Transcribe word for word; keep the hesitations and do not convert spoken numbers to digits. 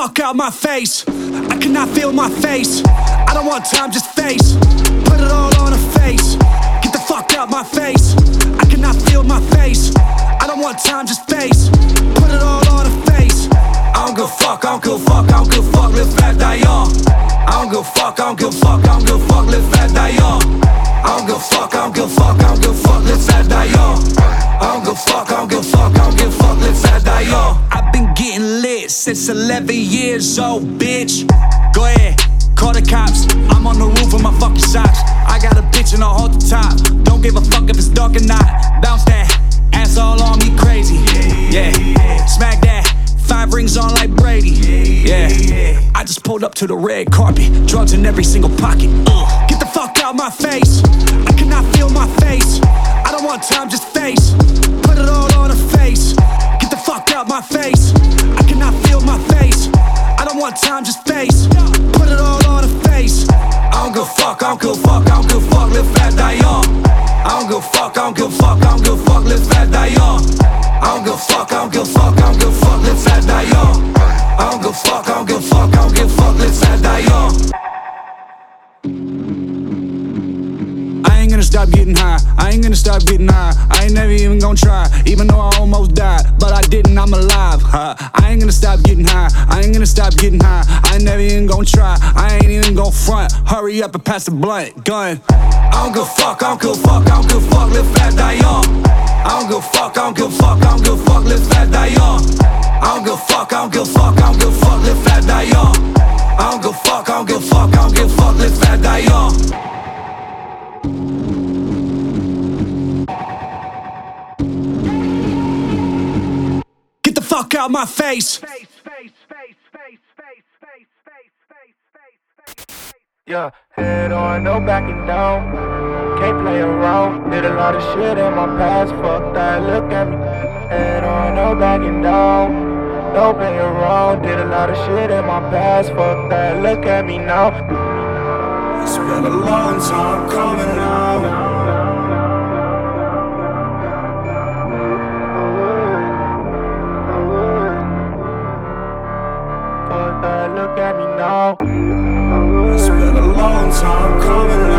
fuck out my face. I cannot feel my face. I don't want time, just face. Put it all on her face. Get the fuck out my face. I cannot feel my face. I don't want time, just face. Put it all on her face. I don't give a fuck, I don't give a fuck, I don't give a fuck, live fast, die young. I don't give a fuck, I don't give a fuck, I don't give a fuck, live fast, die young. I don't give a fuck, I don't give a fuck, I don't give a fuck, live fast, die young. I don't give a fuck, I don't give a fuck, I don't give a fuck, live fast, die young. I've been getting lit since eleven years old, bitch. Go ahead, call the cops. I'm on the roof with my fucking socks. I got a bitch and I'll hold the top. Don't give a fuck if it's dark or not. Bounce that ass all on me crazy. Yeah, smack that. Five rings on like Brady. Yeah, I just pulled up to the red carpet. Drugs in every single pocket. Ugh. Get the fuck out my face. I cannot feel my face. I don't want time, just face. Put it all on her face. Get the fuck out my face. I cannot feel my face. I don't want time, just face. Put it all on her face. I don't give a fuck, I don't give a fuck, I don't give a fuck, live fast, die young. I don't give a fuck, I don't give a fuck, I don't give a fuck, live fast, die young. I don't give a fuck, I don't give a fuck, I don't give a fuck, live fast, die young. I don't give a fuck, I don't give a fuck, I don't give a fuck, live fast, die young. I ain't gonna stop getting high, I ain't gonna stop getting high. I ain't never even gonna try, even though I almost died, but I didn't, I'm alive, huh? I ain't gonna stop getting high, I ain't gonna stop getting high. I ain't never even gonna try, I ain't even gonna front. Hurry up and pass the blunt, gun. I don't give a fuck, I don't give a fuck, I don't give a fuck, live fast, die young. I don't give a fuck, I don't give a fuck, I don't give a fuck, live fast, die young. I don't give a fuck, I don't give a fuck, I don't give a fuck, live fast, die young. I don't give a fuck, I don't give a fuck, I don't give a fuck, live fast, die young. Get the fuck out my face. Yeah, head on, no backing down. Can't play around. Did a lot of shit in my past. Fuck that, look at me. Head on, no backing down. No playing around. Did a lot of shit in my past. Fuck that, look at me now. It's been a long time coming now. Fuck that, look at me now. It's been a long time coming now.